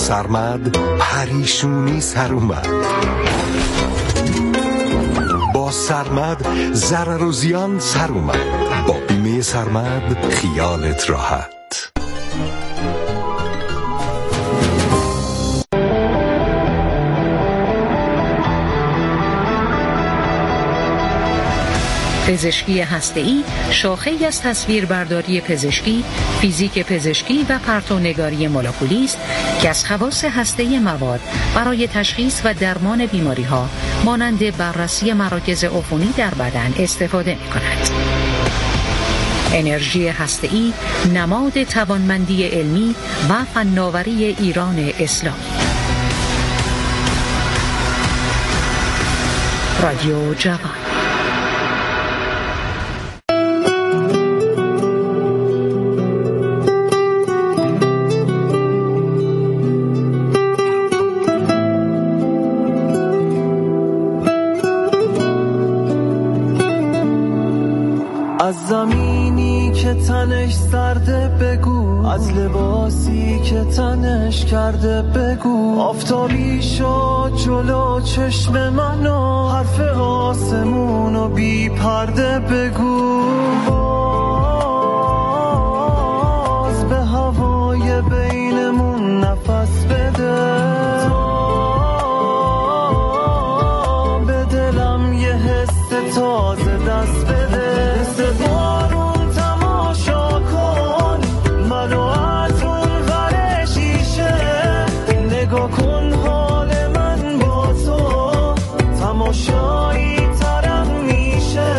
سرمد پریشونی سر اومد. با سرمد ضرر و زیان سر اومد. با بیمه سرمد خیالت راحت. پزشکی هسته‌ای شاخه‌ای از تصویربرداری پزشکی، فیزیک پزشکی و پرتونگاری مولکولی است که از خواص هسته‌ای مواد برای تشخیص و درمان بیماری‌ها مانند بررسی مراکز عفونی در بدن استفاده می‌کند. انرژی هسته‌ای نماد توانمندی علمی و فناوری ایران اسلامی. رادیو جوان. از زمینی که تنش سرده بگو، از لباسی که تنش کرده بگو، آفتابی شد جلو چشم منو، حرف آسمونو بی پرده بگو، باز به هوای بینمون نفس بده، به دلم یه حس تازه دست بده. بارون تماشا کن منو از اون ور شیشه، نگاه کن حال من با تو تماشایی ترم میشه.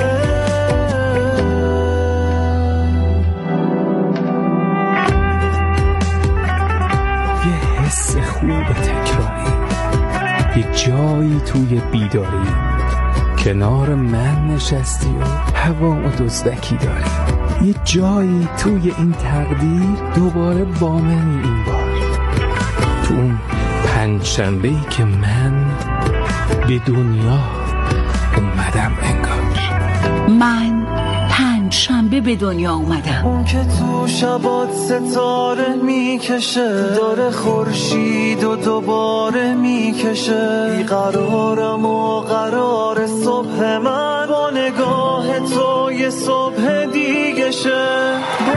یه حس خوب تکراری، یه جایی توی بیداری، کنار من نشستی و هوا و دزدکی داری، یه جایی توی این تقدیر دوباره با منی این بار، تو اون پنجشنبه‌ای که من به دنیا اومدم انگار. من پنجشنبه به دنیا اومدم. اون که تو شبات ستاره میکشه، داره خورشید و دوباره میکشه، بیقرارم و قرار صبح من با نگاه تو یه صبح دیگه شه.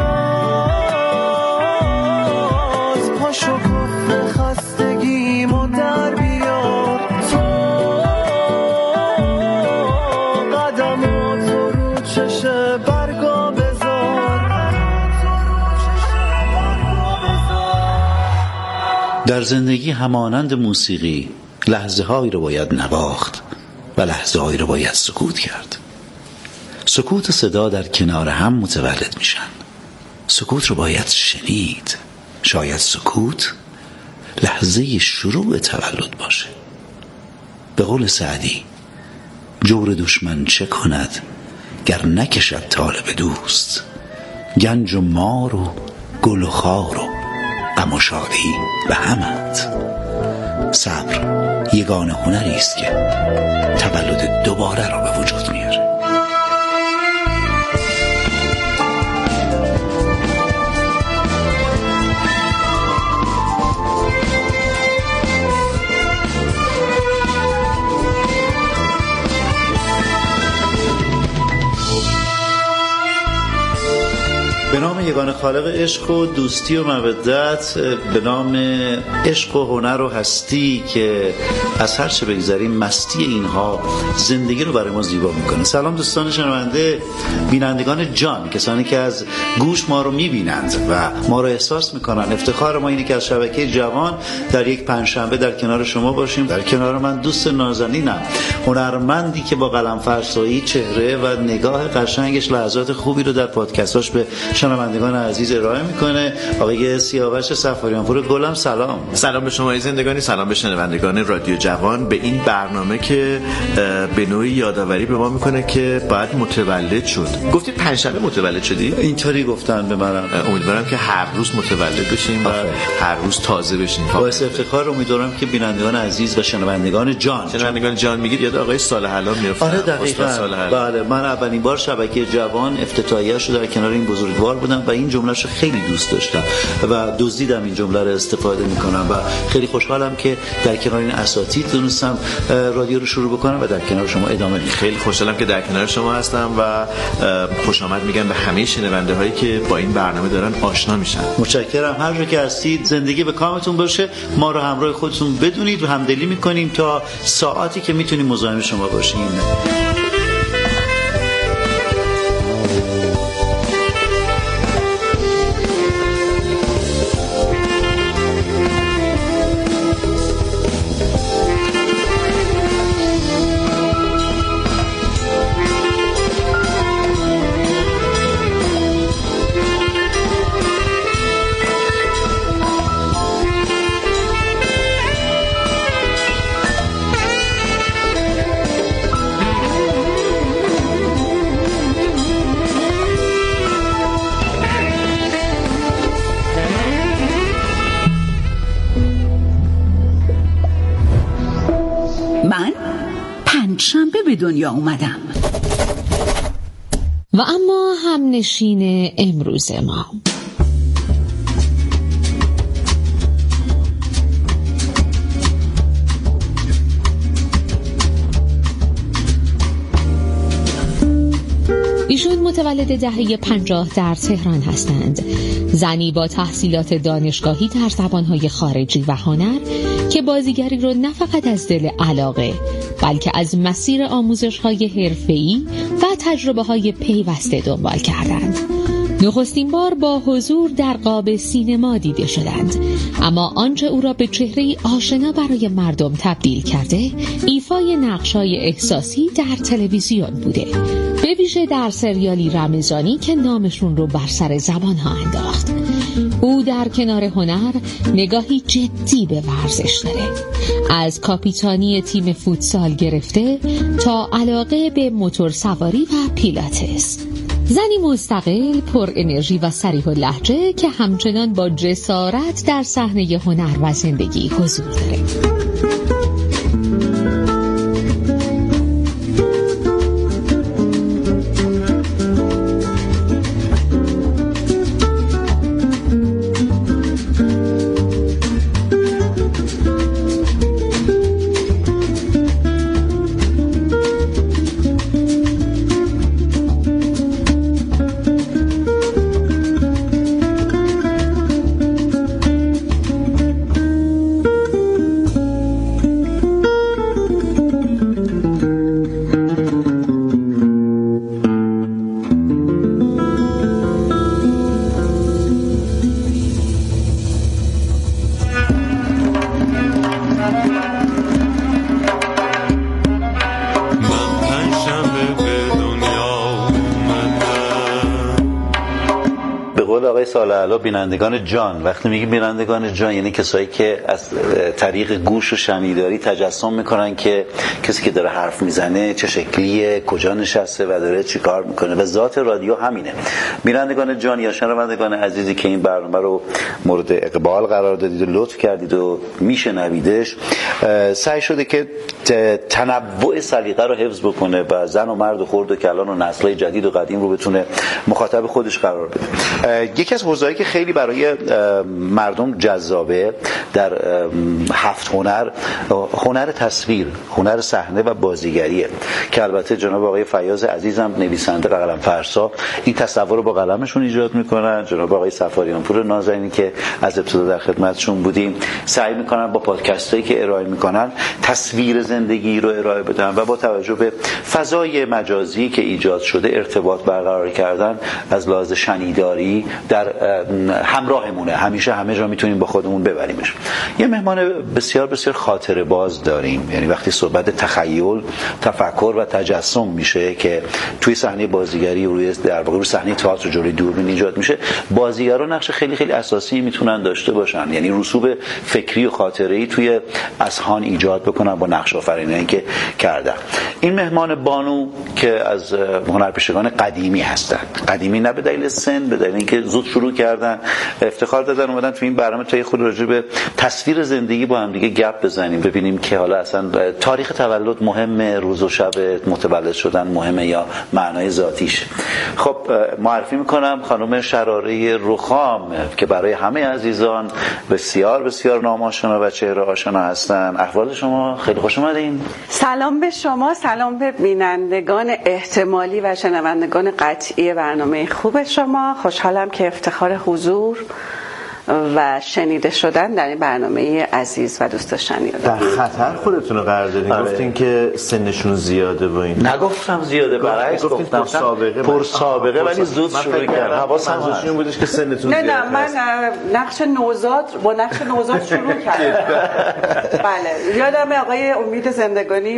باز پاشو کف خستگیمو در بیار، تو قدماتو رو چشه برگا بذار. در زندگی همانند موسیقی لحظه هایی رو باید نواخت و لحظه هایی رو باید سکوت کرد. سکوت و صدا در کنار هم متولد میشن. سکوت رو باید شنید. شاید سکوت لحظه شروع تولد باشه. به قول سعدی، جور دشمن چه کند گر نکشد طالب دوست، گنج و مار و گل و خار و غم و شادی به همت. صبر یگانه هنری است که تولد دوباره را به وجود میاره. به نام یگانه خالق عشق و دوستی و مودت، به نام عشق و هنر و هستی که از هر چه بگذریم مستی اینها زندگی رو برای ما زیبا میکنه. سلام دوستان شنونده، بینندگان جان، کسانی که از گوش ما رو میبینند و ما رو احساس میکنن. افتخار ما اینه که از شبکه جوان در یک پنجشنبه در کنار شما باشیم. در کنار من دوست نازنینم، هنرمندی که با قلم فرسایی چهره و نگاه قشنگش لحظات خوبی رو در پادکستاش به شنوندگان عزیز ارائه میکنه. آقای سیاوش صفاریانپور گلم، سلام به شما زندگانی، سلام به شنوندگان رادیو جوان. به این برنامه که به نوعی یادآوری به ما میکنه که بعد متولد شد. گفتی پنجشنبه متولد شدی؟ اینطوری گفتن به من. امیدوارم که هر روز متولد بشیم و هر روز تازه بشیم. باعث افتخار امیدوارم که بینندگان عزیز و شنوندگان جان میگید یاد آقای صالح علام میافتم. آره دقیقاً. بله، من اولین بار شبکه جوان افتتاحیه‌اش رو در کنار این بزرگوار بودم و این جمله‌شو خیلی دوست داشتم و دزدیدم این جمله رو استفاده میکنم و خیلی خوشحالم که در کنار این اساتید تونستم رادیو رو شروع بکنم و در کنار شما ادامه بدم. خیلی خوشحالم که در کنار شما هستم و خوش آمد میگم به همه شنونده هایی که با این برنامه دارن آشنا میشن. متشکرم. هر جا که هستید زندگی به کامتون باشه. ما رو همراه خودتون بدونید و همدلی میکنیم تا ساعاتی که میتونیم مزاحم شما باشیم. به دنیا اومدم. و اما همنشین امروز ما ایشون متولد دهه 50 در تهران هستند. زنی با تحصیلات دانشگاهی در زبانهای خارجی و هنر که بازیگری رو نه فقط از دل علاقه بلکه از مسیر آموزش‌های حرفه‌ای و تجربه‌های پیوسته دنبال کردند. نخستین بار با حضور در قاب سینما دیده شدند، اما آنچه او را به چهره‌ای آشنا برای مردم تبدیل کرده ایفای نقش‌های احساسی در تلویزیون بوده، به ویژه در سریالی رمضانی که نامشون رو بر سر زبان‌ها انداخت. او در کنار هنر نگاهی جدی به ورزش داره، از کاپیتانی تیم فوتسال گرفته تا علاقه به موتورسواری و پیلاتس. زنی مستقل، پر انرژی و صریح اللهجه که همچنان با جسارت در صحنه هنر و زندگی حضور داره. سالعلا بینندگان جان. وقتی میگیم بینندگان جان یعنی کسایی که از طریق گوش و شنیداری تجسم میکنن که کسی که داره حرف میزنه چه شکلیه، کجا نشسته و داره چی کار میکنه و ذات رادیو همینه. بینندگان جان یا شنوندگان عزیزی که این برنامه رو مورد اقبال قرار دادید و لطف کردید و میشنویدش، سعی شده که تنوع سلیقه رو حفظ بکنه و زن و مرد و خرد و کلان و نسل‌های جدید و قدیم رو بتونه مخاطب خودش قرار بده. یکی از حوزه‌ای که خیلی برای مردم جذابه در 7 هنر، هنر تصویر، هنر صحنه و بازیگریه که البته جناب آقای فیاض عزیزم نویسنده قلم فرسا این تصور رو با قلمشون ایجاد میکنن. جناب آقای صفاریانپور نازنینی که از ابتدا در خدمتشون بودیم سعی میکنن با پادکستایی که ارائه میکنن تصویر زندگی رو ارائه بدن و با توجه به فضای مجازی که ایجاد شده ارتباط برقرار کردن از لحاظ شنیداری در همراهمونه، همیشه همه جا میتونیم با خودمون ببریمش. یه مهمان بسیار بسیار خاطره باز داریم، یعنی وقتی صحبت تخیل، تفکر و تجسم میشه که توی صحنه بازیگری روی در واقع روی صحنه تئاتر جلوی دوربین ایجاد میشه، بازیگران نقش خیلی خیلی اساسی میتونن داشته باشن، یعنی رسوب فکری و خاطره‌ای توی اذهان ایجاد بکنن با نقش آفرینی که کردن. این مهمان بانو که از هنرپیشگان قدیمی هستند، قدیمی نه به دلیل سن، به دلیل اینکه زود شروع کردن، افتخار دادن اومدن تو این برنامه تا یه خود راجع به تصویر زندگی با هم دیگه گپ بزنیم، ببینیم که حالا اصلا تاریخ تولد مهمه، روز و شب متولد شدن مهمه یا معنای ذاتیش. خب معرفی میکنم خانم شراره رخام که برای همه عزیزان بسیار بسیار نام‌آشنا و چهره آشنا هستن. احوال شما؟ خیلی خوش اومدین. سلام به شما، سلام به بینندگان احتمالی و شنوندگان قطعی برنامه خوب شما. خوشحالم که افتخار حضور و شنیده شدن در این برنامه عزیز و دوست داشتنی رو در خطر خودتون رو قرار دادین. گفتین که سنشون زیاده و این. نگفتم زیاده، برعکس گفتم پر سابقه ولی زود شروع کردم. حواسم هست این بودش که سنتون زیاده. نه من نقش نوزاد شروع کردم. بله، یادم آقای امید زندگانی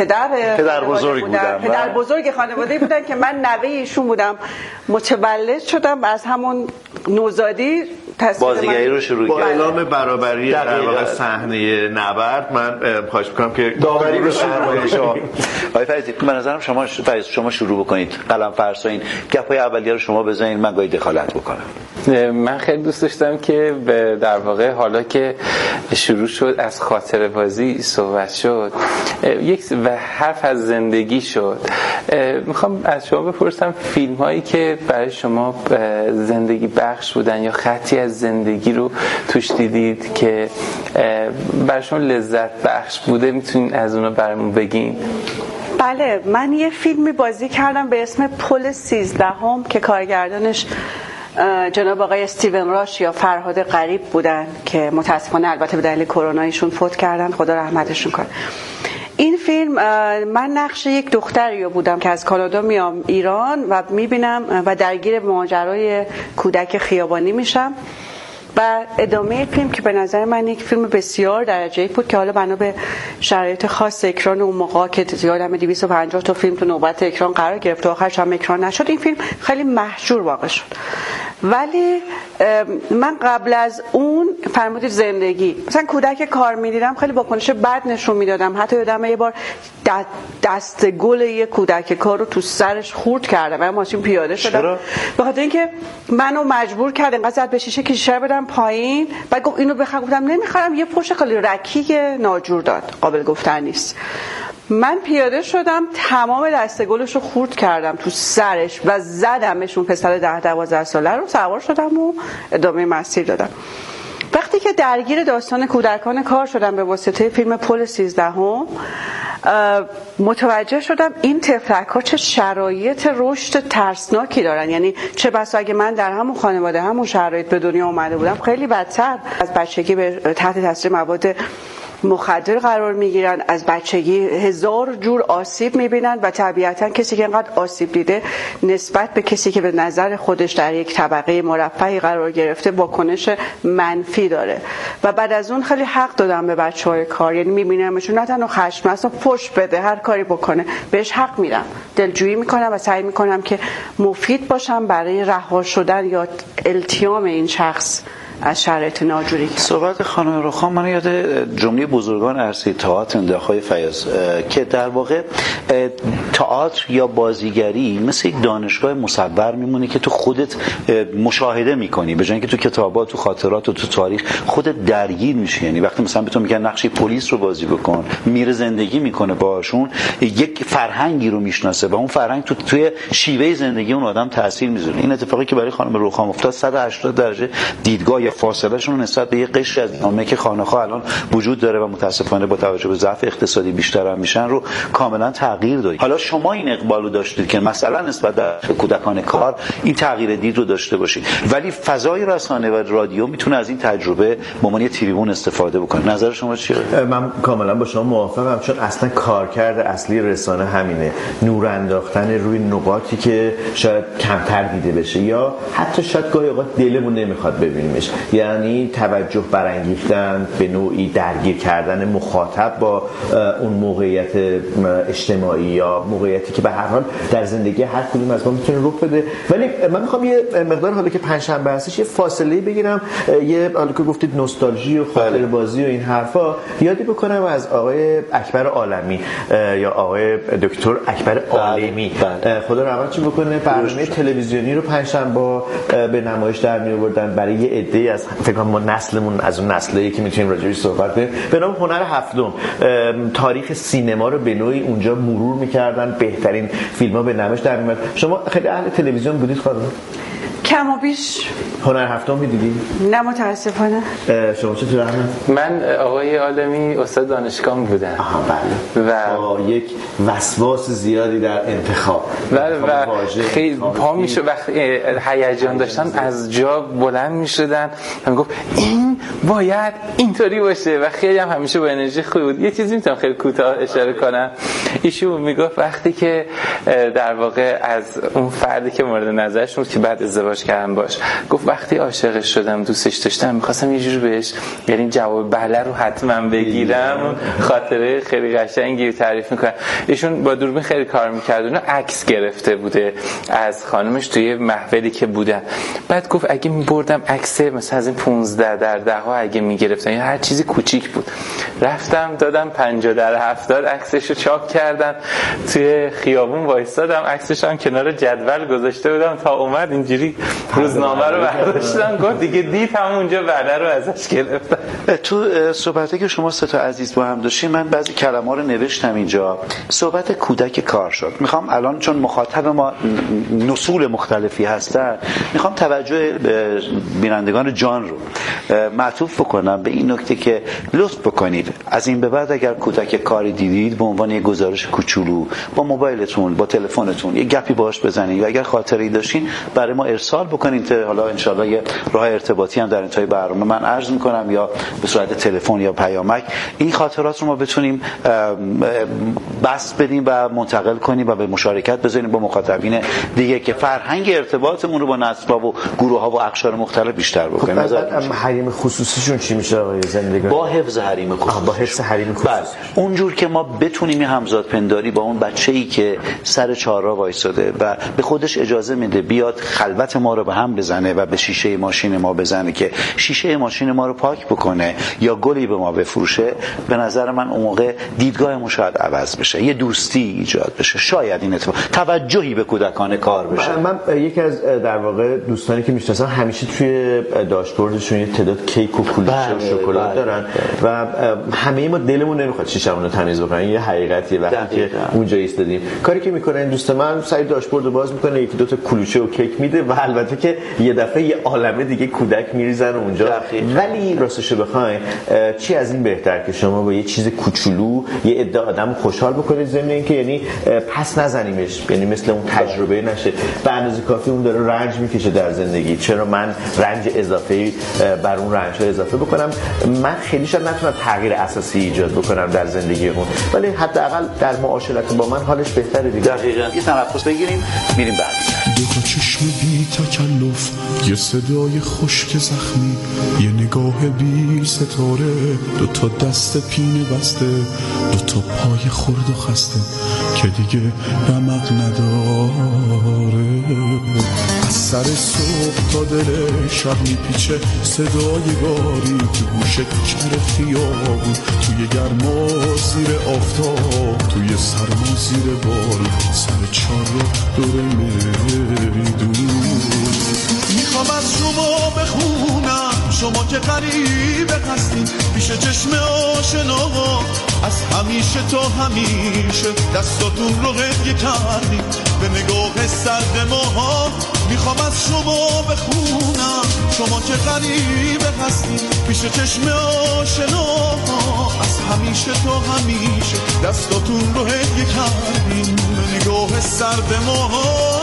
پدر بزرگ بودن، پدر بزرگ خانواده‌ای بودن که من نوه ایشون بودم. متولد شدم و از همون نوزادی بازیگری رو شروع با اعلام برابری در واقع صحنه نبرد. من خواهش می‌کنم که داوری رو شروع کنید. آقای فریدی به نظرم شما شروع بکنید، قلم فرسایین، گپای اولیه رو شما بزنید، من گاهی دخالت بکنم. من خیلی دوست داشتم که در واقع حالا که شروع شد از خاطره بازی صحبت شد و حرف از زندگی شد، میخوام از شما بپرسم فیلم هایی که برای شما زندگی بخش بودن یا خطی از زندگی رو توش دیدید که برای شما لذت بخش بوده، میتونین از اونو برامون بگین؟ بله، من یه فیلمی بازی کردم به اسم پل 13 که کارگردانش جناب آقای استیون راش یا فرهاد غریب بودن که متاسفانه البته به دلیل کرونا ایشون فوت کردن، خدا رحمتشون کنه. این فیلم من نقش یک دختری بودم که از کانادا میام ایران و میبینم و درگیر ماجرای کودک خیابانی میشم و ادامه فیلم که به نظر من یک فیلم بسیار درجه‌ای بود که حالا بنا به شرایط خاص اکران اون موقع که زیادم 250 تا فیلم تو نوبت اکران قرار گرفت و آخرش هم اکران نشد، این فیلم خیلی محجور واقع شد. ولی من قبل از اون فرمودید زندگی مثلا کودک کار می‌دیدم خیلی واکنش بد نشون میدادم. حتی یادم یه بار دست گل یه کودک کار رو تو سرش خورد کردم. من ماشین پیاده شدم به خاطر اینکه منو مجبور کرد انقدر زد به شیشه که شیشه رو بدم پایین. بعد گفت اینو بخرم، گفتم نمیخرم. یه پشت خیلی رکی ناجور داد، قابل گفتن نیست. من پیاده شدم تمام دسته گلش رو خورد کردم تو سرش و زدمشون. پسر 10-12 ساله رو سوار شدم و ادامه مسیر دادم. وقتی که درگیر داستان کودکان کار شدم به واسطه فیلم پل 13 متوجه شدم این طفلک‌ها چه شرایط رشد ترسناکی دارن. یعنی چه بسا اگه من در همون خانواده همون شرایط به دنیا اومده بودم خیلی بدتر. از بچگی تحت تاثیر مواد مخدر قرار میگیرن، از بچگی هزار جور آسیب میبینن و طبیعتا کسی که اینقدر آسیب دیده نسبت به کسی که به نظر خودش در یک طبقه مرفهی قرار گرفته واکنش منفی داره. و بعد از اون خیلی حق دادم به بچهای کار، یعنی میبینمشون نه تنها خشم اصلا پشت بده هر کاری بکنه بهش حق میدم، دلجویی میکنم و سعی میکنم که مفید باشم برای رها شدن یا التیام این شخص از شرایط ناجوری. صحبت خانم رخام من یاد جمله بزرگان عرصه تئاتر انداخای فیاض که در واقع تئاتر یا بازیگری مثل یک دانشگاه مصور میمونه که تو خودت مشاهده میکنی به جای اینکه تو کتابات، تو خاطرات و تو تاریخ خودت درگیر میشی. یعنی وقتی مثلا به تو میگن نقش پلیس رو بازی بکن، میره زندگی میکنه باشون، یک فرهنگی رو میشناسه و اون فرهنگ توی شیوه زندگی اون آدم تاثیر میذاره. این اتفاقی که برای خانم رخام افتاد 180 درجه دیدگاه فاصله شون نسبت به یه قشر از جامعه که خانه‌ها الان وجود داره و متاسفانه با توجه به ضعف اقتصادی بیشتر هم میشن رو کاملا تغییر داد. حالا شما این اقبال رو داشتید که مثلا نسبت به کودکان کار این تغییر دید رو داشته باشید، ولی فضای رسانه و رادیو میتونه از این تجربه به عنوان یه تریبون استفاده بکنه. نظر شما چیه؟ من کاملا با شما موافقم، چون اصلا کارکرد اصلی رسانه همینه، نور انداختن روی نقاطی که شاید کمتر دیده بشه یا حتی شاید گاهی اوقات دلمون نمیخواد ببینیمش. یعنی توجه برانگیختن، به نوعی درگیر کردن مخاطب با اون موقعیت اجتماعی یا موقعیتی که به هر حال در زندگی هر کدوم از ما میتونه رخ بده. ولی من میخوام یه مقدار حالا که پنجشنبه هستش یه فاصله بگیرم، یه حالا که گفتید نوستالژی و خاطره بازی و این حرفا، یادی بکنم از آقای اکبر عالمی یا آقای دکتر اکبر عالمی، خدا رحمتش بکنه، برنامه تلویزیونی رو پنجشنبه به نمایش در می آوردن برای یه عده از فکر کنم ما نسلمون از اون نسلایی که میتونیم راجعش صحبت کنیم، به نام هنر هفتم. تاریخ سینما رو به نوعی اونجا مرور می‌کردن، بهترین فیلم‌ها به نمایش در میاد. شما خیلی اهل تلویزیون بودید خانم؟ کم و بیش. هنر هفتم می‌دیدی؟ نه متاسفانه. شما چطور احمد؟ من آقای عالمی استاد دانشگاه بودم. آها بله. و با یک وسواس زیادی در انتخاب. بله و خیلی پا میشه وقتی هیجان داشتن از جا بلند میشدن و میگفت این باید اینطوری باشه و خیلی هم همیشه با انرژی خوبی بود. یه چیزی میتونم خیلی کوتاه اشاره کنم. ایشون میگفت وقتی که در واقع از اون فردی که مورد نظرش بود که بعد ازدواج کردم باش، گفت وقتی عاشقش شدم دوستش داشتم میخواستم یه جور بهش یعنی جواب بله رو حتما بگیرم. خاطره خیلی قشنگی تعریف میکنه. ایشون با دوربین خیلی کار میکرد، اونو عکس گرفته بوده از خانمش توی محفلی که بودن. بعد گفت اگه میبردم عکس مثلا از این 15 در 10 ها اگه میگرفتم یا هر چیزی کوچیک بود، رفتم دادم 50 در 70 عکسشو چاپ کردم توی خیابون وایسادم، عکسش هم کنار جدول گذاشته بودم تا اومد اینجوری روزنامه رو برداشتم، گفت دیگه دید همونجا بله رو ازش گرفتم. تو صحبتی که شما سه تا عزیز با هم داشتین من بعضی کلمه‌ها رو نوشتم اینجا. صحبت کودک کار شد. میخوام الان چون مخاطب ما نسل مختلفی هستن میخوام توجه بینندگان جان رو معطوف بکنم به این نکته که لطف بکنید از این به بعد اگر کودک کاری دیدید به عنوان یک گزارش کوچولو با موبایلتون با تلفنتون یه گپی باهاش بزنید و اگر خاطره‌ای داشتین برای ما ارسال بکنید تا حالا ان شاءالله یه راه ارتباطی هم در انتهای برنامه من عرض میکنم یا به صورت تلفن یا پیامک این خاطرات رو ما بتونیم بس بدیم و منتقل کنیم و به مشارکت بذاریم با مخاطبین دیگه که فرهنگ ارتباطمون رو با نسل‌ها و گروه‌ها و اقشار مختلف بیشتر بکنیم. مثلا حریم خصوصیشون چی میشه آقای زندگان؟ با حفظ حریم خصوصی. با حفظ حریم خصوصی. اونجور که ما بتونیم همزاد پنداری با اون بچه‌ای که سر چهارراه وایساده و به خودش اجازه میده بیاد خلوت ما رو به هم بزنه و به شیشه ماشین ما بزنه که شیشه ماشین ما رو پاک بکنه یا گلی به ما بفروشه، به نظر من اون موقع دیدگاهمون شاید عوض بشه، یه دوستی ایجاد بشه، شاید این اتفاق توجهی به کودکان کار بشه. من یکی از در واقع دوستانی که میشناسم همیشه توی داشبوردشون یه تعداد کیک و کلوچه و شکلات دارن و همه ما دلمون نمیخواد شیشمون رو تمیز بکنن. یه حقیقتیه وقتی که اونجا ایستادیم. کاری که میکنه این دوست من سری داشبورد رو باز میکنه، یکی دو تا کلوچه و کیک میده و البته که یه دفعه یه عالمه دیگه کودک میریزن اونجا. ولی راستش بخواید چی از این بهتر که شما با یه چیز کوچولو یه عده آدم خوشحال بکنید، ضمن اینکه یعنی پس نزنیمش، یعنی مثل اون تجربه نشه. به اندازه کافی اون داره رنج میکشه در زندگی، چرا من رنج اضافه‌ای بر اون رنج‌ها اضافه بکنم؟ من خیلی شاید نتونم تغییر اساسی ایجاد بکنم در زندگی اون، ولی حداقل در معاشرت با من حالش بهتره دیگه. دقیقاً. یه تنفس بگیریم میریم بعد. دو تا چشم بی تکلف، یه صدای خشک زخمی، یه نگاه بی ستاره، دو تا دست پینه بسته، دو تا پای خرد و خسته که دیگه رمق نداره. از سر صبح تا دل شب میپیچه صدای گاری تو گوش کر خیابون، توی گرما زیر آفتاب، توی سرما زیر بال، سر چار رو دور میدون. میخوام از شما بخونم، شما که غریبه هستین پیش چشم آشنا، از همیشه تا همیشه دستاتون رو هدیه کردین به نگاه سرد ماها. میخوام از شما بخونم، شما که غریبه هستین پیش چشم آشنا، از همیشه تا همیشه دستاتون رو هدیه کردین به نگاه سرد ماها.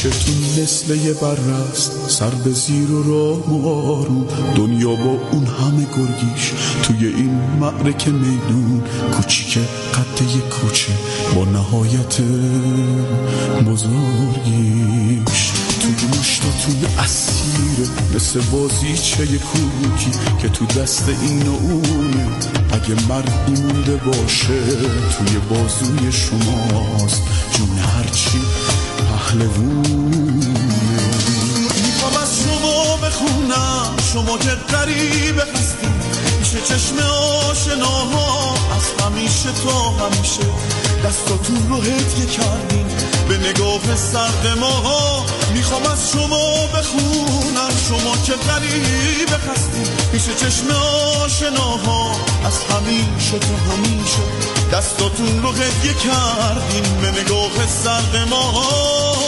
پیشتون مثل یه برست، سر به زیر و راه و آروم، دنیا با اون همه گرگیش توی این معرکه میدون کوچیک قد یه کوچه با نهایت بزرگیش. توی مشتاتون اسیره مثل بازیچه کوکی که تو دست این و اونه، اگه مردی مونده باشه توی بازوی شماست، جون هرچی پهلوونه. میخوام از شما بخونم، شما که غریبه هستی، میشه چشم آشناها از همیشه تا همیشه، دستاتون رو هدیه کردین به نگاه سرد ماها. میخوام از شما بخونم، شما که غریبه هستی، میشه چشم آشناها از همیشه تا همیشه، دستاتون رو هدیه کردین به نگاه سرد ماها.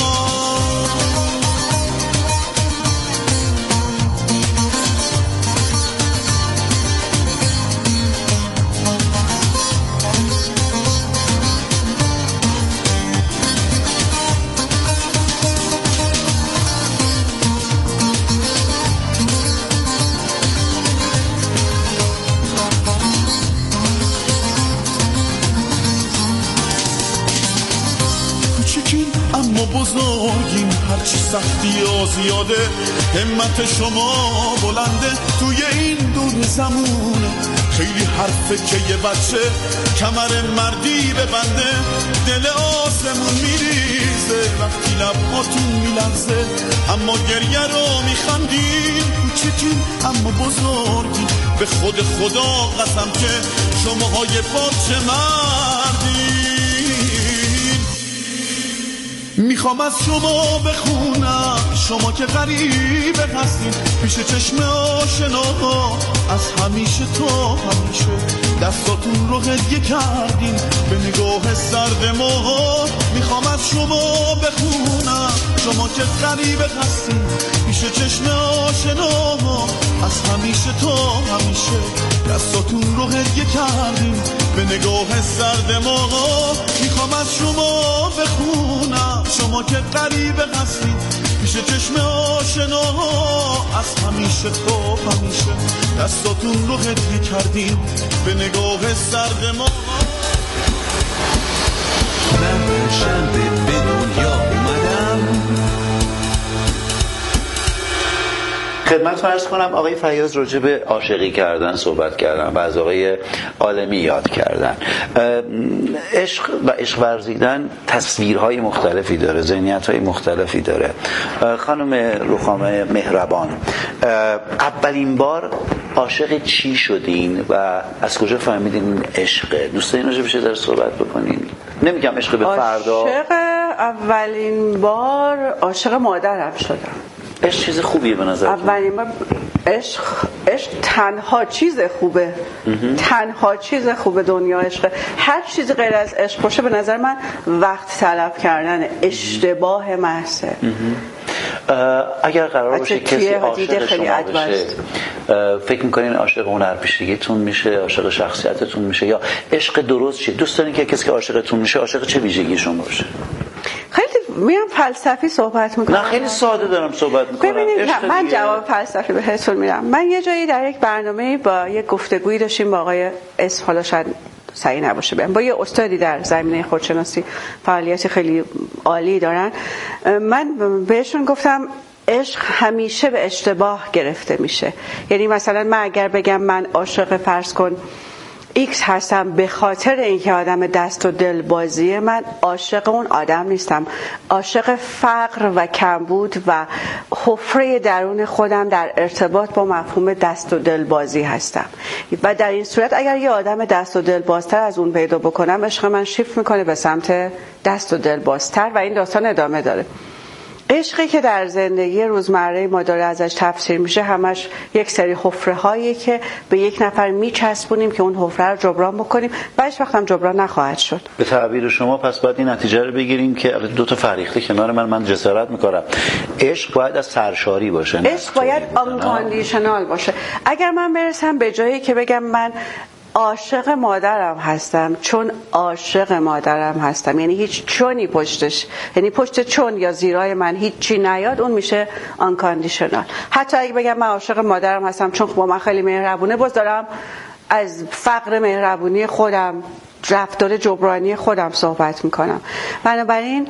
اما بزرگین، هرچی سختی ها زیاده، همت شما بلنده توی این دور زمونه. خیلی حرفه که یه بچه کمر مردی ببنده، دل آسمون میریزه وقتی لبهاتون میلرزه، اما گریه رو میخندین. کوچیکین اما بزرگین، به خود خدا قسم که شماهای پاچه مردین. میخوام از شما بخونم، شما که غریبه هستین، پیش چشم آشناها از همیشه تا همیشه، دستاتون رو هدیه کردین به نگاه سرد ماها. میخوام از شما بخونم، شما که غریبه هستین، پیش چشم آشناها از همیشه تا همیشه، دستاتون رو هدیه کردین به نگاه سرد ماها. میخوام از شما بخونم، شما که غریبه هستین، پیش چشم آشناها از همیشه تا همیشه، دستاتون رو هدیه کردین به نگاه سرد ماها. من شنبه به دنیا اومدم. خدمتتون عرض کنم آقای فیاض راجع به عاشقی کردن صحبت کردن و از آقای عالمی یاد کردن. عشق و عشق ورزیدن تصویرهای مختلفی داره، ذهنیت‌های مختلفی داره. خانم رخام مهربان، اولین بار عاشق چی شدین و از کجا فهمیدین این عشقه؟ دوست دارین راجع بهش در صحبت بکنین؟ نمیگم عشق به فردا. عاشق اولین بار عاشق مادرم شدم. عشق چیز خوبیه به نظر؟ اولین بار عشق تنها چیز خوبه. تنها چیز خوبه دنیا عشق. هر چیزی غیر از عشق باشه به نظر من وقت طلب کردن، اشتباه محضه. اگر قرار باشه کسی عاشق شما بشه، فکر میکنین عاشق هنرپیشگیتون میشه، عاشق شخصیتتون میشه، یا عشق درست چیه؟ دوست دارین که کسی که عاشقتون میشه عاشق چه ویژگی شما باشه؟ خیلی میام فلسفی صحبت میکنم. نه خیلی ساده دارم صحبت میکنم. ببینید من جواب فلسفی بهتون میدم. من یه جایی در یک برنامه با یک گفتگویی داشتیم با آقای اسم، حالا شاید صحیح نباشه بگم، با یه استادی در زمینه خودشناسی فعالیت خیلی عالی دارن. من بهشون گفتم عشق همیشه به اشتباه گرفته میشه. یعنی مثلا من اگر بگم من عاشق فرض کن ایکس هستم به خاطر اینکه آدم دست و دل بازیه، من عاشق اون آدم نیستم. عاشق فقر و کمبود و حفره درون خودم در ارتباط با مفهوم دست و دل بازی هستم. و در این صورت اگر یه آدم دست و دل بازتر از اون پیدا بکنم، عشق من شیفت میکنه به سمت دست و دل بازتر و این داستان ادامه داره. عشقی که در زندگی روزمره ما داره ازش تفسیر میشه همش یک سری حفره هایی که به یک نفر میچسبونیم که اون حفره رو جبران بکنیم و هیچ وقت هم جبران نخواهد شد. به تعبیر شما پس باید این نتیجه رو بگیریم که دو تا فریخته کنار من جسارت میکنم، عشق باید از سرشاری باشه، عشق باید آنکاندیشنال باشه. اگر من برسم به جایی که بگم من عاشق مادرم هستم، چون عاشق مادرم هستم. یعنی هیچ چونی پشتش، یعنی پشت چون یا زیرای من هیچی نیاد، اون میشه آنکاندیشنال. حتی اگه بگم من عاشق مادرم هستم چون با من خیلی مهربونه، باز دارم از فقر مهربونی خودم، رفتار جبرانی خودم صحبت میکنم. بنابراین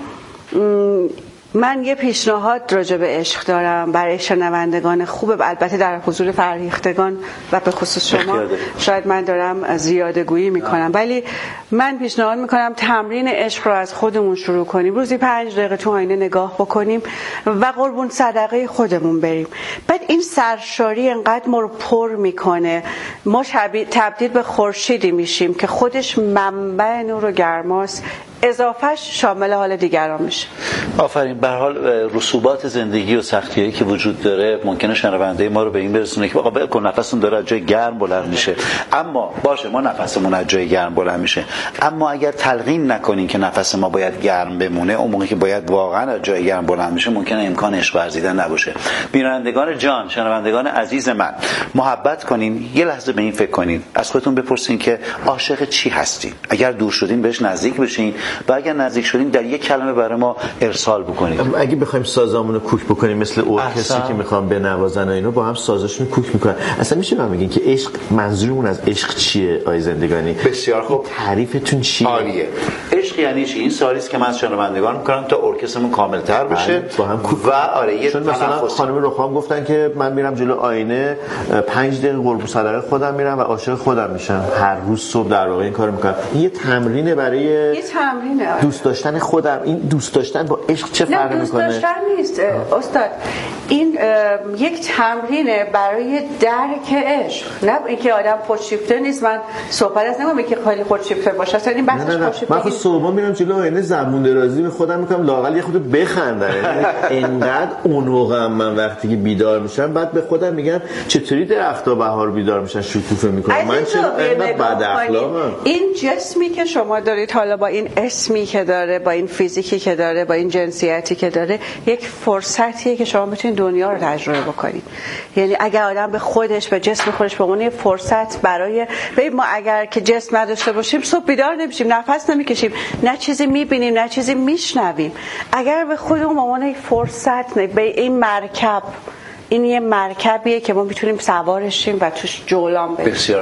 من یه پیشنهاد راجع به عشق دارم برای شنوندگان خوب، البته در حضور فرهیختگان و به خصوص شما. شاید من دارم زیاده گویی میکنم، ولی من پیشنهاد میکنم تمرین عشق رو از خودمون شروع کنیم. روزی 5 دقیقه تو آینه نگاه بکنیم و قربون صدقه خودمون بریم. بعد این سرشاری انقدر ما رو پر میکنه، ما تبدیل به خورشیدی میشیم که خودش منبع نور و گرماست، اضافهش شامل حال دیگران میشه. آفرین. به هر حال رسوبات زندگی و سختیایی که وجود داره ممکنه شنونده ما رو به این برسونه که آقا ول کن، نفسون داره از جای گرم بلند میشه. اما باشه، ما نفسمون از جای گرم بلند میشه، اما اگر تلقین نکنیم که نفس ما باید گرم بمونه، اون موقعی که باید واقعا از جای گرم بلند میشه ممکنه امکان عشق ورزیدن نباشه. بینندگان جان، شنوندگان عزیز من، محبت کنین. یه لحظه به این فکر کنین، از خودتون بپرسین که عاشق چی هستین. اگر دور شدین بهش نزدیک بشین و اگر نزدیک شدین در یک کلمه برای ما ارسال بکنید. اگه بخوایم سازامون رو کوک بکنیم مثل ارکستری که میخوام بنوازن و اینو، با هم سازشون کوک میکنن. اصلا میشه من بگین که عشق، منظورمون از عشق چیه آقای زندگانی؟ بسیار خوب. تعریفتون چیه؟ عالیه. عشق یعنی چی؟ این سوالی است که من از شنوندگان میکنم تا ارکسترمون کاملتر بشه با هم کوک. و آره یه چون مثلا خانم رخام گفتن که من میرم جلو آینه 5 دقیقه قربون صدقه خودم میرم و عاشق خودم میشم. هر روز صبح در واقع این کارو میکنم. این یه تمرینه برای یه تمرینه دوست داشتن خودم. این دوست داشتن با عشق چه فرقی میکنه؟ دوست داشتن نیست استاد، این یک تمرینه برای درک عشق. نه اینکه آدم خودشیفته نیست. من صحبت از نمیگم که خیلی خودشیفته باشه، اصلا این بحثش خودشیفته. من خود صبح میرم جلو آینه زبون درازی به خودم میکنم، لااقل یه خود بخندم. اینقدر اونوقم من وقتی که بیدار میشم بعد به خودم میگم چطوری درخت‌ها بهار بیدار میشن شکوفه میکنن، من چرا اینقدر بد اخلاقم؟ این جسمی که شما دارید، حالا با این اسمی که داره، با این فیزیکی که داره، با این جنسیتی که داره، یک فرصتیه که شما بتونید دنیا رو تجربه بکنید. یعنی اگر آدم به خودش، به جسم خودش به عنوان فرصت برای ما، اگر که جسم نداشته باشیم صبح بیدار نمیشیم، نفس نمیکشیم، نه چیزی میبینیم نه چیزی میشنویم. اگر به خودمون به عنوان فرصت، به این مرکب، این یه مرکبیه که ما میتونیم سوارش شیم و توش جولان بریم. بسیار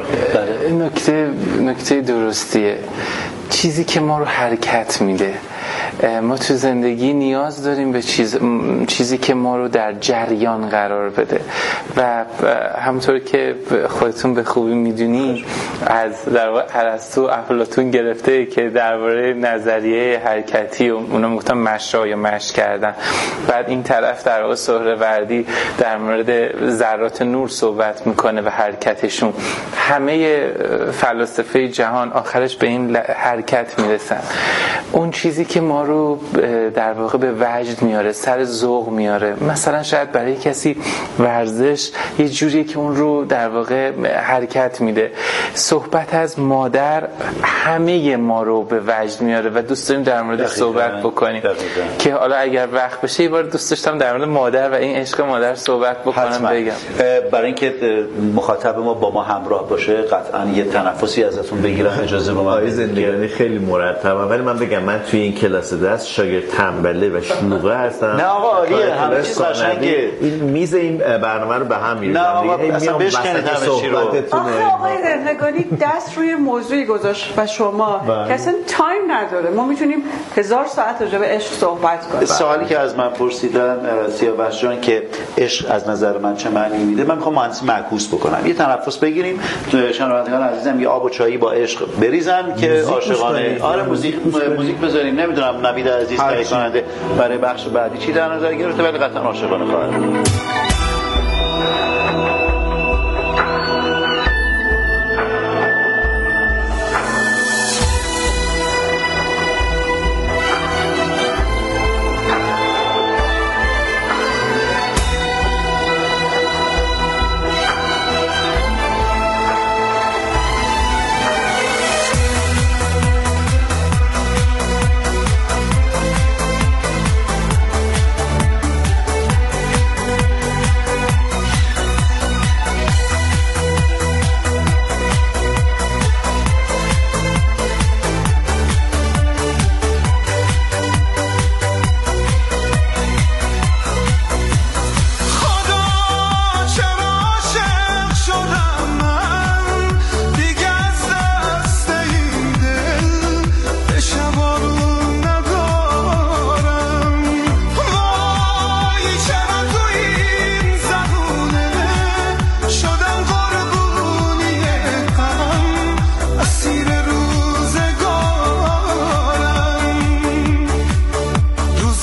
این نکته درستیه. چیزی که ما رو حرکت میده. ما تو زندگی نیاز داریم به چیزی که ما رو در جریان قرار بده و همونطور که خودتون به خوبی میدونی از در واقع ارسطو افلاطون گرفته که درباره نظریه حرکتی و اونا گفتن مشا یا مش کردن. بعد این طرف در واقع سهروردی در مورد ذرات نور صحبت میکنه و حرکتشون. همه فلاسفه جهان آخرش به این حرکت میرسن. اون چیزی که ما رو در واقع به وجد میاره، سر ذوق میاره. مثلا شاید برای کسی ورزش یه جوریه که اون رو در واقع حرکت میده. صحبت از مادر همه ما رو به وجد میاره و دوست داریم در مورد صحبت بکنیم. که حالا اگر وقت بشه یه بار دوست داشتم در مورد مادر و این عشق مادر صحبت بکنم بگم. برای اینکه مخاطب ما با ما همراه باشه قطعا یه تنفسی ازتون بگیرم اجازه به من. زندگانی خیلی مرتبه، ولی من بگم من توی این کلاس درس شاگرد تنبله و شلوغه هستم. نه آقا عالیه، همه چیز قشنگه. این میز این برنامه رو به هم می‌ریزه. نه آقا اصلا بشکنید همه چی رو. آقای زندگانی دست روی موضوعی گذاشت و شما که اصلا تایم نداره. ما میتونیم 1000 ساعت راجع به عشق صحبت کنیم. سوالی که از من پرسیدن سیاوش جان که عشق از نظر من چه معنی میده، من میخوام مهندسی معکوس بکنم. یه تنفس بگیریم. شنوندگان عزیزم یه آب و چایی با عشق بریزن که عاشقانه. آره موزیک بذاریم. نمیدونم نوید عزیز تهیه کننده برای بخش بعدی چی در نظر گرفته، ولی قطعا عاشقانه خواهد بود.